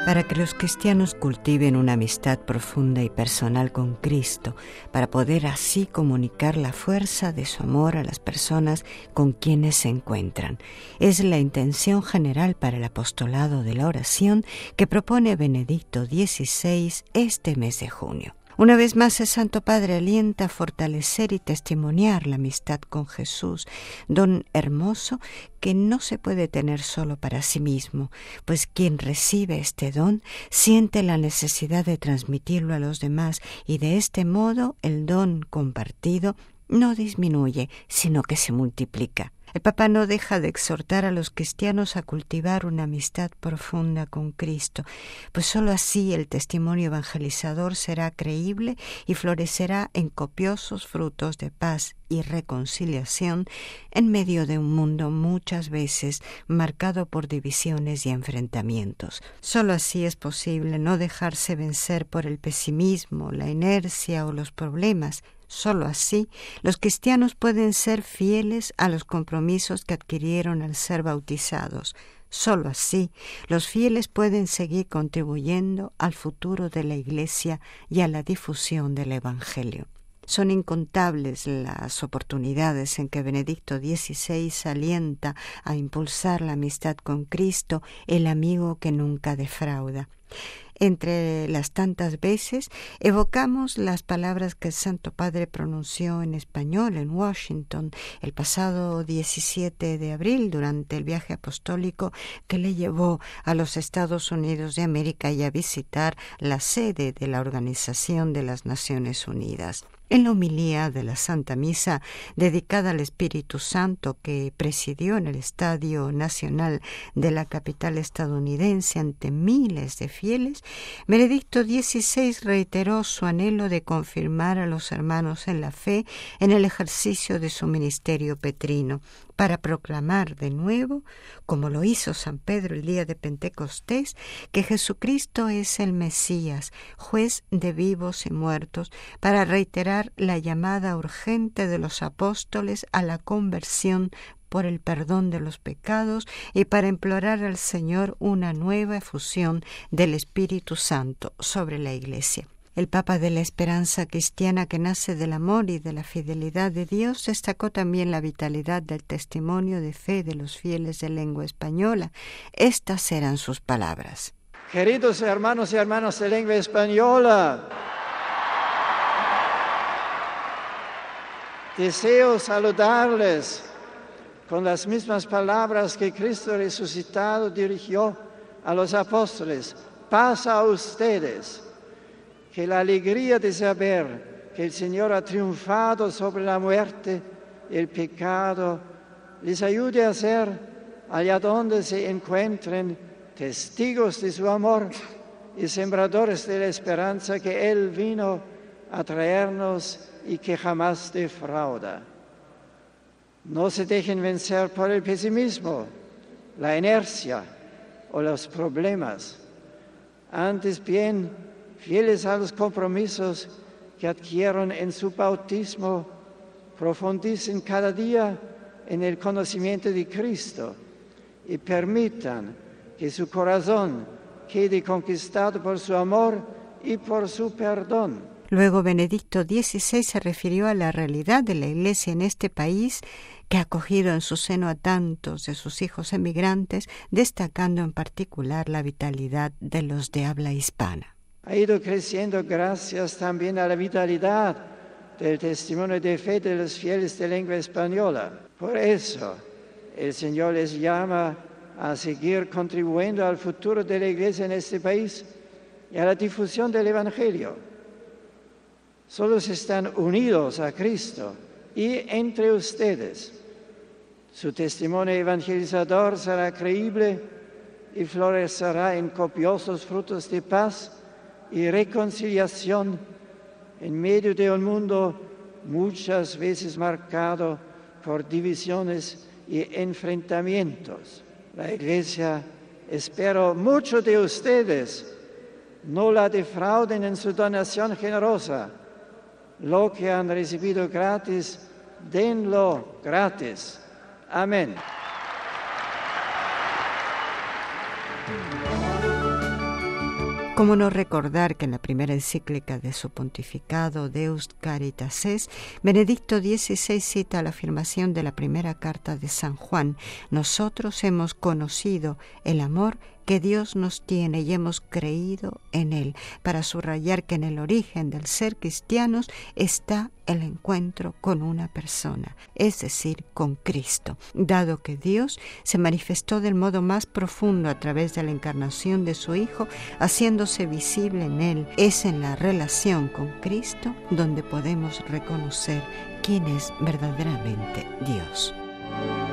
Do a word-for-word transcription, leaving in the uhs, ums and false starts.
Para que los cristianos cultiven una amistad profunda y personal con Cristo, para poder así comunicar la fuerza de su amor a las personas con quienes se encuentran. Es la intención general para el apostolado de la oración que propone Benedicto dieciséis este mes de junio. Una vez más, el Santo Padre alienta a fortalecer y testimoniar la amistad con Jesús, don hermoso que no se puede tener solo para sí mismo, pues quien recibe este don siente la necesidad de transmitirlo a los demás y de este modo el don compartido no disminuye, sino que se multiplica. El Papa no deja de exhortar a los cristianos a cultivar una amistad profunda con Cristo, pues sólo así el testimonio evangelizador será creíble y florecerá en copiosos frutos de paz y reconciliación en medio de un mundo muchas veces marcado por divisiones y enfrentamientos. Sólo así es posible no dejarse vencer por el pesimismo, la inercia o los problemas. Sólo así los cristianos pueden ser fieles a los compromisos que adquirieron al ser bautizados. Sólo así los fieles pueden seguir contribuyendo al futuro de la Iglesia y a la difusión del Evangelio. Son incontables las oportunidades en que Benedicto dieciséis alienta a impulsar la amistad con Cristo, el amigo que nunca defrauda. Entre las tantas veces evocamos las palabras que el Santo Padre pronunció en español en Washington el pasado diecisiete de abril durante el viaje apostólico que le llevó a los Estados Unidos de América y a visitar la sede de la Organización de las Naciones Unidas. En la homilía de la Santa Misa dedicada al Espíritu Santo que presidió en el Estadio Nacional de la capital estadounidense ante miles de fieles, Benedicto dieciséis reiteró su anhelo de confirmar a los hermanos en la fe en el ejercicio de su ministerio petrino, para proclamar de nuevo, como lo hizo San Pedro el día de Pentecostés, que Jesucristo es el Mesías, juez de vivos y muertos, para reiterar la llamada urgente de los apóstoles a la conversión por el perdón de los pecados y para implorar al Señor una nueva efusión del Espíritu Santo sobre la Iglesia. El Papa de la Esperanza Cristiana que nace del amor y de la fidelidad de Dios destacó también la vitalidad del testimonio de fe de los fieles de lengua española. Estas eran sus palabras. Queridos hermanos y hermanas de lengua española, deseo saludarles con las mismas palabras que Cristo resucitado dirigió a los apóstoles. Paz a ustedes. Que la alegría de saber que el Señor ha triunfado sobre la muerte y el pecado les ayude a ser, allá donde se encuentren, testigos de su amor y sembradores de la esperanza que Él vino a traernos y que jamás defrauda. No se dejen vencer por el pesimismo, la inercia o los problemas. Antes bien, fieles a los compromisos que adquirieron en su bautismo, profundicen cada día en el conocimiento de Cristo y permitan que su corazón quede conquistado por su amor y por su perdón. Luego Benedicto dieciséis se refirió a la realidad de la Iglesia en este país que ha acogido en su seno a tantos de sus hijos emigrantes, destacando en particular la vitalidad de los de habla hispana. Ha ido creciendo gracias también a la vitalidad del testimonio de fe de los fieles de lengua española. Por eso, el Señor les llama a seguir contribuyendo al futuro de la Iglesia en este país y a la difusión del Evangelio. Solo si están unidos a Cristo y entre ustedes, su testimonio evangelizador será creíble y florecerá en copiosos frutos de paz y reconciliación en medio de un mundo muchas veces marcado por divisiones y enfrentamientos. La Iglesia espera mucho de ustedes. No la defrauden en su donación generosa. Lo que han recibido gratis, denlo gratis. Amén. ¿Cómo no recordar que en la primera encíclica de su pontificado, Deus Caritas Est, Benedicto dieciséis cita la afirmación de la primera carta de San Juan: nosotros hemos conocido el amor que Dios nos tiene y hemos creído en Él, para subrayar que en el origen del ser cristianos está el encuentro con una persona, es decir, con Cristo, dado que Dios se manifestó del modo más profundo a través de la encarnación de su Hijo, haciéndose visible en Él. Es en la relación con Cristo donde podemos reconocer quién es verdaderamente Dios.